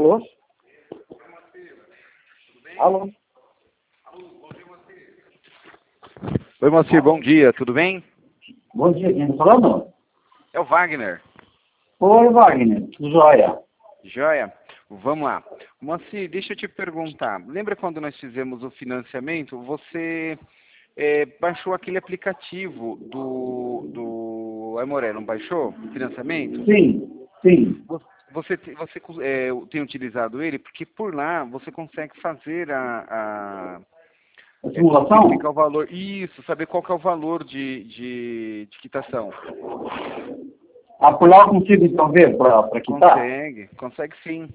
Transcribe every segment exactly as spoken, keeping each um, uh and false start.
Alô? Alô? Oi, Moacir, bom dia, tudo bem? Bom dia, quem está falando? É o Wagner. Oi, Wagner, joia. Joia? Vamos lá. Moacir, deixa eu te perguntar. Lembra quando nós fizemos o financiamento, você é, baixou aquele aplicativo do, do Aimoré, não baixou? Financiamento? Sim, sim. Você, você é, tem utilizado ele? Porque por lá você consegue fazer a... a A simulação? É, verificar o valor. Isso, saber qual que é o valor de, de, de quitação. Ah, por lá eu consigo então ver para quitar? Consegue, consegue sim.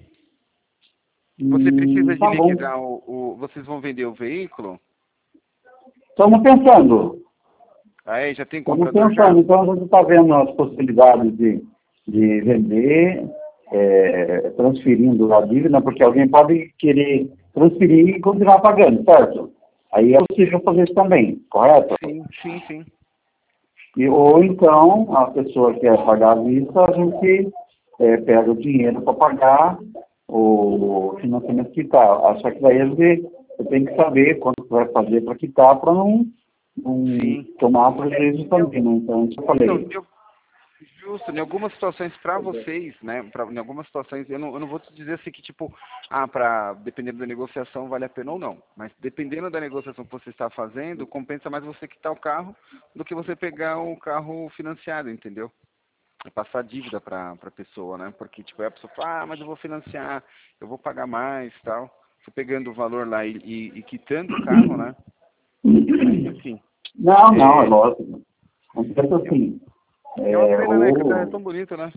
Você precisa Hum, de tá liquidar bom. o, o... Vocês vão vender o veículo? Estamos pensando. Aí, já tem Estamos comprador já? pensando, então a gente está vendo as possibilidades de, de vender, é, transferindo a dívida, porque alguém pode querer transferir e continuar pagando, certo? Aí é possível fazer isso também, correto? Sim, sim, sim. E, ou então, a pessoa que quer pagar à vista, a gente é, pega o dinheiro para pagar o financiamento quitar. Só que daí a gente tem que saber quanto vai fazer para quitar para não, não tomar prejuízo também, né? Então, isso eu falei. Então, justo, em algumas situações para vocês, né, pra, em algumas situações, eu não, eu não vou te dizer assim que tipo, ah, para dependendo da negociação vale a pena ou não, mas dependendo da negociação que você está fazendo, compensa mais você quitar o carro do que você pegar o carro financiado, entendeu? Passar dívida para a pessoa, né, porque tipo, aí a pessoa fala, ah, mas eu vou financiar, eu vou pagar mais tal, você pegando o valor lá e, e, e quitando o carro, né, enfim. Não, não, é, É, lógico. Acontece assim. é uma É, pena, né, que tá ou, tão bonito, né?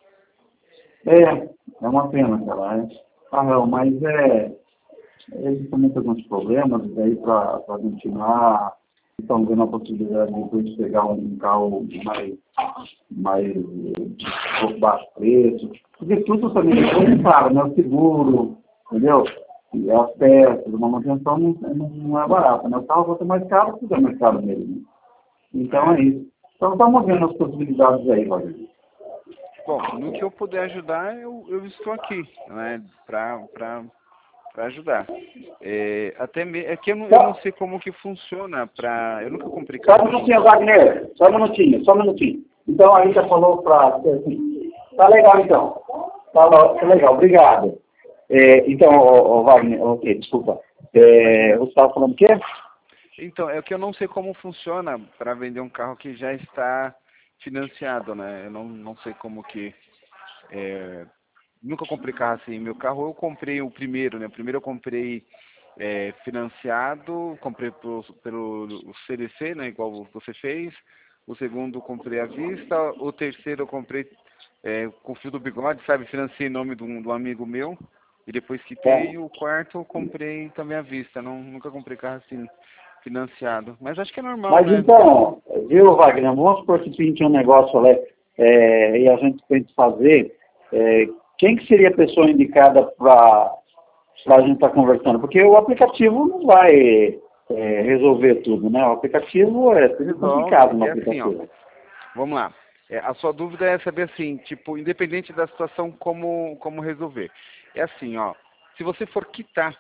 é, é uma pena, cara. É. Ah, não, mas é, eles também têm alguns problemas, e daí para continuar, estão vendo a possibilidade de depois pegar um carro mais, mais eh, baixo preço. Porque tudo também é caro, né? O seguro, entendeu? E as peças, uma manutenção não, não, não é barata, né? O carro vai ser mais caro, tudo é mais caro mesmo. Então é isso. Então estamos vendo as possibilidades aí, Wagner. Bom, no que eu puder ajudar, eu, eu estou aqui, né, para ajudar. É, até me, é que eu não, eu não sei como que funciona, pra, eu nunca comprei Só carro um aqui. minutinho, Wagner. Só um minutinho, só um minutinho. Então a Rita falou para assim, tá legal então. Tá, tá legal, obrigado. É, então, ô, ô, Wagner, ok, desculpa. É, você estava falando o quê? Então, é que eu não sei como funciona para vender um carro que já está financiado, né? Eu não, não sei como que... É, nunca comprei carro assim. Meu carro eu comprei o primeiro, né? O primeiro eu comprei é, financiado, comprei pro, pelo C D C, né? Igual você fez. O segundo eu comprei à vista. O terceiro eu comprei é, com fio do bigode, sabe? Financiei em nome de um, de um amigo meu. E depois quitei. E o quarto eu comprei também à vista. Não, nunca comprei carro assim financiado. Mas acho que é normal, Mas né? então, viu, Wagner, vamos supor que tinha um negócio ali é, e a gente tem que fazer, é, quem que seria a pessoa indicada para a gente estar tá conversando? Porque o aplicativo não vai é, resolver tudo, né? O aplicativo é tudo complicado no É assim, ó. aplicativo. Vamos lá. É, a sua dúvida é saber assim, tipo, independente da situação, como, como resolver. É assim, ó. Se você for quitar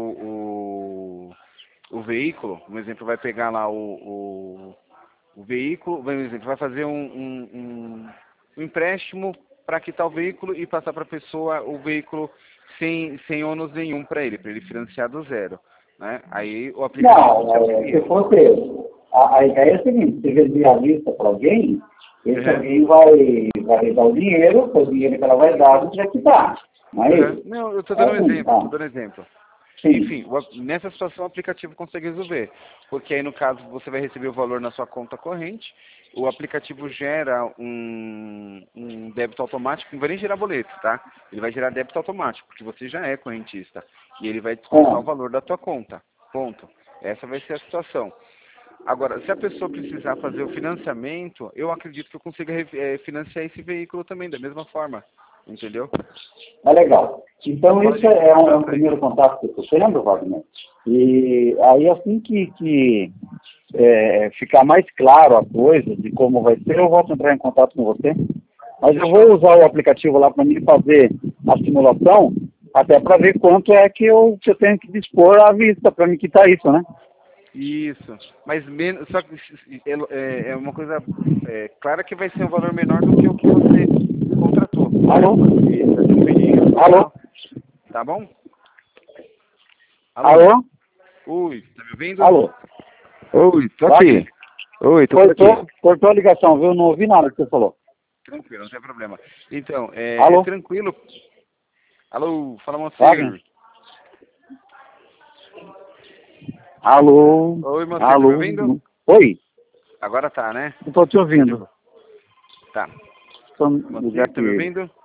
o, o, o veículo, um exemplo, vai pegar lá o, o, o veículo, por exemplo, vai fazer um, um, um, um empréstimo para quitar o veículo e passar para a pessoa o veículo sem, sem ônus nenhum para ele, para ele financiar do zero. Né? Aí o aplicativo Não, te é, se auxilia. fosse, a, a ideia é a seguinte, se vender a lista para alguém, esse Uhum. alguém vai, vai dar o dinheiro, o dinheiro que ela vai dar, você vai quitar. Não é Uhum. isso? Não, eu estou É dando um assim, exemplo, tá? estou dando um exemplo. Sim. Enfim, o ap- nessa situação o aplicativo consegue resolver, porque aí no caso você vai receber o valor na sua conta corrente, o aplicativo gera um, um débito automático, não vai nem gerar boleto, tá? Ele vai gerar débito automático, porque você já é correntista, e ele vai descontar o Ah, valor da tua conta, ponto. Essa vai ser a situação. Agora, se a pessoa precisar fazer o financiamento, eu acredito que eu consiga re- eh, financiar esse veículo também, da mesma forma, entendeu? é legal. Então, isso Pode é um, é um passar aí. primeiro contato que eu estou tendo, Wagner. E aí, assim que, que é, ficar mais claro a coisa de como vai ser, eu volto a entrar em contato com você. Mas eu vou usar o aplicativo lá para mim fazer a simulação. Até para ver quanto é que eu, que eu tenho que dispor à vista para me quitar isso, né? Isso. Mas menos, só que é, é- é uma coisa é, clara que vai ser um valor menor do que o que você contratou. Alô? Isso, assim, Alô? tá bom? Alô? Alô? Oi, tá me ouvindo? Alô? Oi, tô Wagner? aqui. Oi, tô por Cortou, aqui. cortou a ligação, viu? Não ouvi nada que você falou. Tranquilo, não tem problema. Então, é, é Alô? tranquilo. Alô, fala Wagner? Moacir. Alô? Oi, Moacir, tá me Alô? ouvindo? Oi? Agora tá, né? Não estou te ouvindo. Tá. Tô Moacir, tá me aqui. ouvindo?